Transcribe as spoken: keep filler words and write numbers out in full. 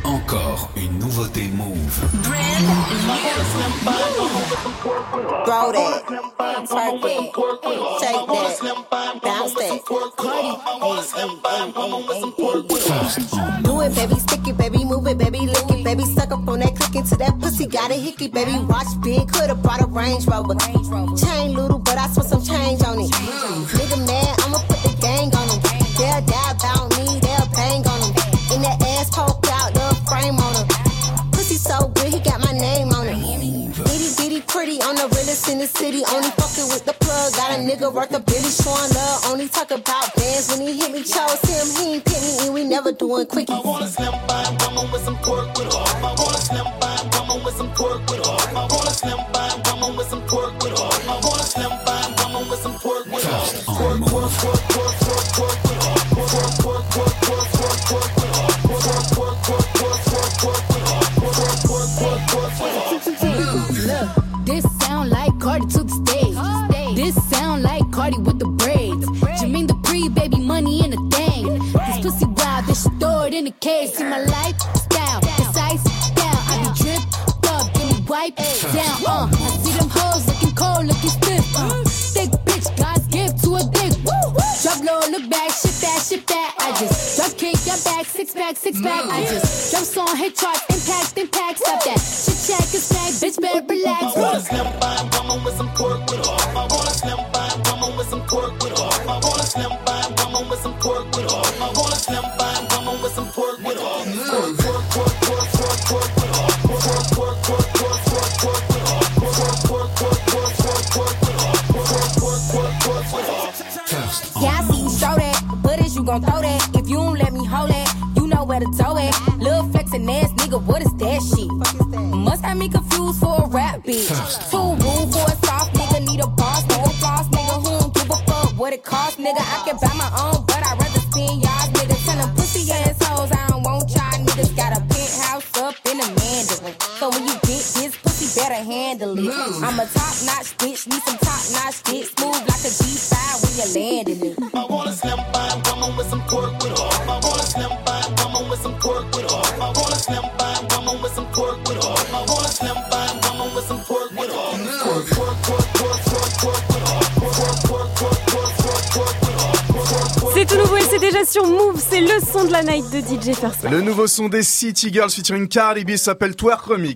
Encore une nouveauté Move. Throw that, twerk that, shake that, bounce that. Do it, baby, stick it, baby, move it, baby, lick it, baby, suck up on that, click into that pussy, got a hickey, baby, watch big, coulda brought a Range Rover. Chain little, but I spent some change on it. Nigga mad, I'ma put the gang on him. They'll die about me, they'll bang on him. In that ass poke out, the frame on him. Pussy so good, he got my name on it. Itty bitty pretty, on the realest in the city. Only fucking with the plug, got a nigga worth a billy, showing love. Only talk about bands when he hit me, chose him, he ain't pick me, and we never doing quickies. I want a slim by woman with some pork with her. I want a slim by woman with some pork with her. I want a slim by woman with some pork with her. I want a slim by woman with some pork with her. Pork, pork, pork, pork, pork, pork with her. Pork, pork, pork, pork, pork, pork, pork with her. Pork, pork, pork, pork, pork, pork with her. Pork, pork, pork, pork, pork with her. Look, this sound like Cardi to the stage. This sound like Cardi with the braids. Jermaine Dupri, baby, money in a thing. This pussy wild, this shit throw it in the cage. See my lifestyle, it's ice down. I be dripped up, get me wiped down. Uh, I see them hoes looking cold, looking stiff. Uh, thick bitch, God's gift to a dick. Drop low, look back, shit that, shit that. I just drop kick, your back, six pack, six pack. I just jump song, hit charts, impact, impact. Stop that shit, check, and snack, bitch, better relax. I want a slim by woman with some pork with her. I want a slim by woman with some pork with her. I want a slim by woman with some pork with her. I want a slim by woman with some pork with her. Pork, pork, pork, pork, pork, pork with her. Pork, pork, pork, pork, pork, pork with her. Pork, pork, pork, pork, pork, pork with her. Pork, pork, pork, pork with her. Yeah, I see you show that, but is you gon' throw that? If you don't let me hold it, you know where to tow it. Lil' flexin' ass nigga, what is that shit? Must have me confused for a rap bitch. Too rude for a soft nigga, need a boss, no floss nigga. Who don't give a fuck what it cost, nigga? I can buy my own, but I'd rather spend y'all niggas. Tell them pussy assholes, I don't want y'all niggas. Got a penthouse up in the Mandarin. So when you get this pussy, better handle it. I'm a top-notch bitch, need some top-notch shit. Smooth like a G five when you landing it. I want a slim by woman with some pork with her. I want a slim by woman with some pork with her. I want a slim by woman with some pork with her. I want a slim by woman with some pork with her. Pork, pork, pork, pork, pork, pork with her. Pork, pork, pork, pork, pork, pork with her. C'est tout nouveau et c'est déjà sur Move, c'est le son de la night de D J First. Le nouveau son des City Girls featuring Cardi B s'appelle Twerk Remix.